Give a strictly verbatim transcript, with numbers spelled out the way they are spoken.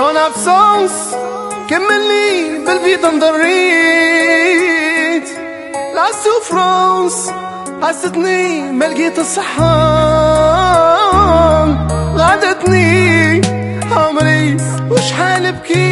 اون ابسونس كملني بالفيدا انضريت لا سوفرونس حستني ما لقيت الصحة غادتني عمري وشحال بكيت